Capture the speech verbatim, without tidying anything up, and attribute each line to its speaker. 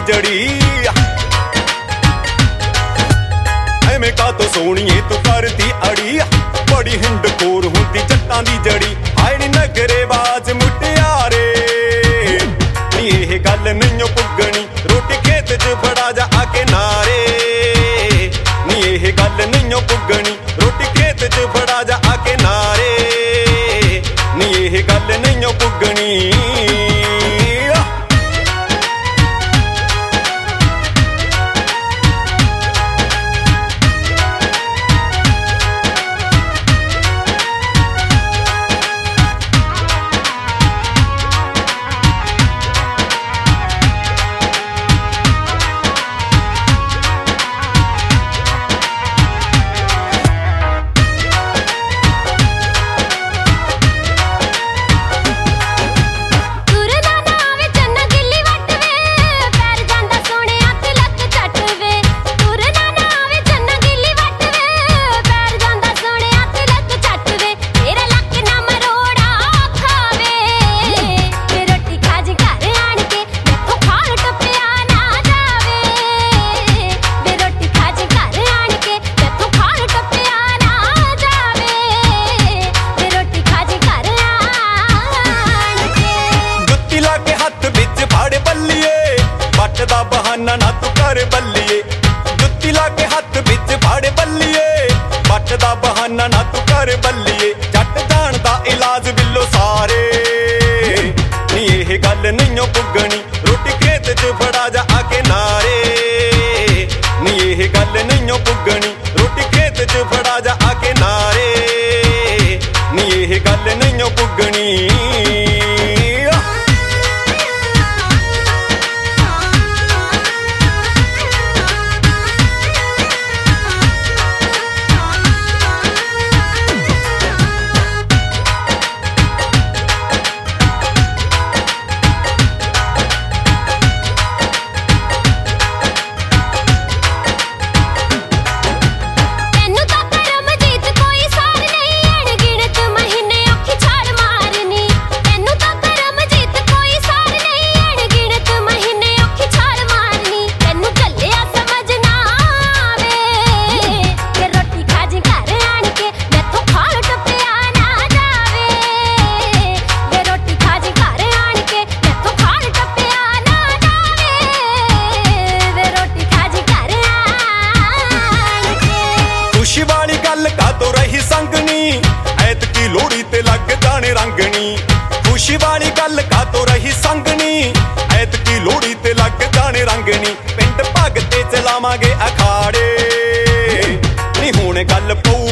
Speaker 1: जड़ी एवें कातों सोहणीए तू करदी अड़ी बड़ी हिंड कोर हुंदी जट्टां दी जड़ी हाय नी नखरेबाज मुटियारे नी इह गल नईओ पुगणी रोटी खेत च बड़ा जा आके नारे नी इह गल नईओ पुगणी रोटी खेत च बड़ा जा आके नारे नी इह गल नईओ पुगणी दा बहाना ना तू कर बल्लिए जुत्ती लाके हथ विच फाड़े बल्लिए बट दा बहाना ना तू कर बल्लिए जट जान दा इलाज बिल्लो सारे नी इह गल नईओ पुगणी रोटी खेत च बड़ा जा आके नारे नी इह गल नईओ पुगणी रोटी खेत च बड़ा जा आके नारे नी इह गल नईओ पुगणी खुशी वाली गल कातों रही संगनी ऐतकी लोहड़ी ते लग जाने रंगनी खुशी वाली गल कातों रही संगनी ऐतकी लोहड़ी ते लग जाने रंगनी पिंड भगते चलावांगे अखाड़े नी हुण गल पऊ